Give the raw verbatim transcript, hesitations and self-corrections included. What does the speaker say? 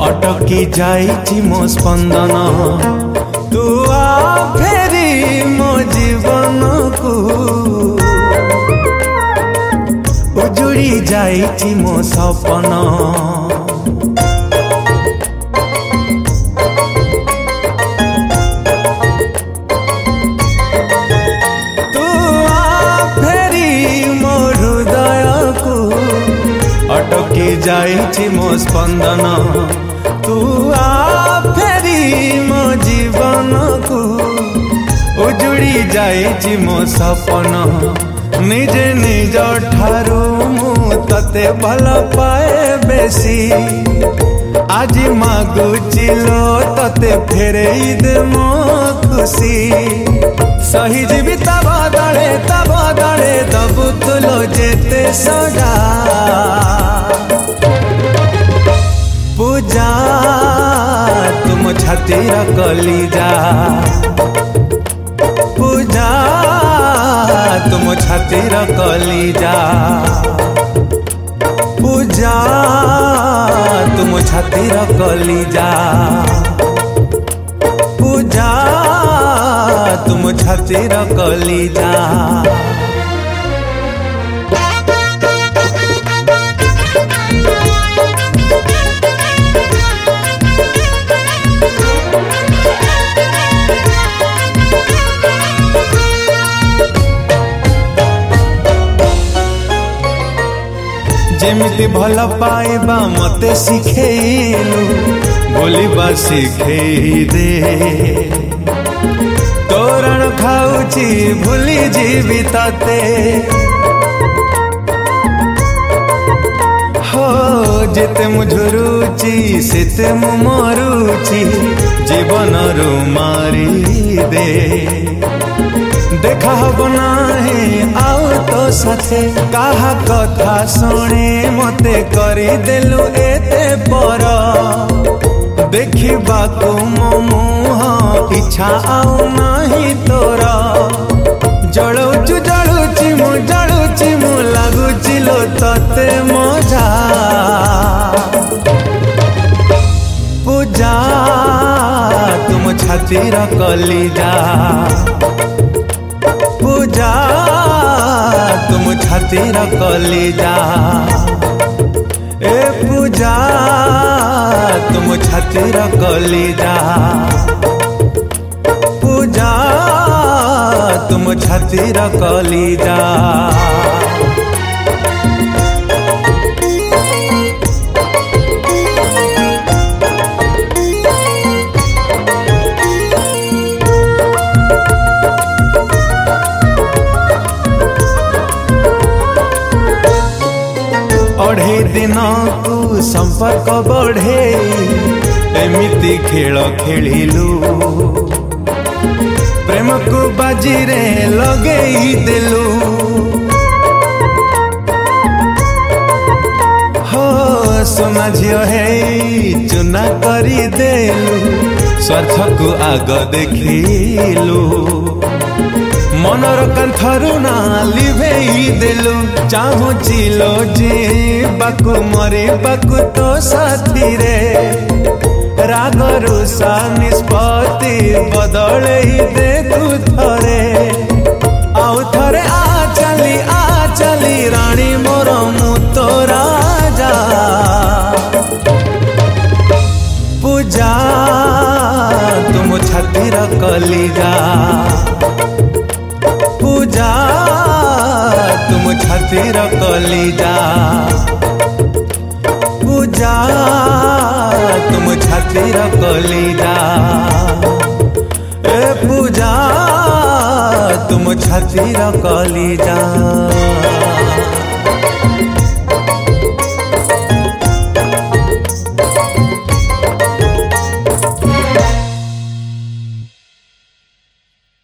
अटकी जाइछि मो स्पंदन तू आ फेरी मो जीवन को उजुड़ी जाइछि मो सपन तू आ फेरी मो हृदय को अटकी जाइछि मो स्पंदन तू आ फेरी मो जीवन को उजुड़ी जाइछि मो सपन निजे निज ठारू मु तते भल पाए बेसी आज मागुची लो तते फेरेई दे मो खुशी सही जीवी ता बदले ता बदले दबु तुलो जेते सजा पूजा तुम छातीर कलिजा पूजा तुम छातीर कलिजा पूजा तुम छातीर कलिजा पूजा तुम छातीर कलिजा जेमिति भल पाइबा मते शिखेलु बोलिबा शिखेई दे तोरण खाऊची भूली जीवी तते हो जेते मुझुरुची सेते मु मरुची जीवन रु मारी दे देखा हब नाही आउ तो साथे काहा कथा शुणे मते करी देलु एते पर देखिबा को मो मुह इच्छा आउ नाही तोर जळुचु जळुची मु जळुची मु लागुची लो तते मजा पूजा तुम छातीर कलिजा पूजा तुम छातीर कलिजा ए पूजा तुम छातीर कलिजा पूजा तुम छातीर कलिजा अढ़े दिन को संपर्क बढ़े एमिति खेल खेलिलु प्रेम को बाजी रे लगेई देलु हो सोना झियो है चुना करी देलु स्वार्थ को आग देखिलु मनर कांथरु ना लिभेई देलु चाहुचिलो जे बाकु मरे बाकु तो साथी रे राग रुषा निष्पत्ति बदलई दे तू थरे आउ थरे आ चली आ चली रानी मोर मु तो राजा पूजा तुम छातीर कलिजा पूजा तुम छातीर कलिजा पूजा तुम छातीर कलिजा ए पूजा तुम छातीर कलिजा।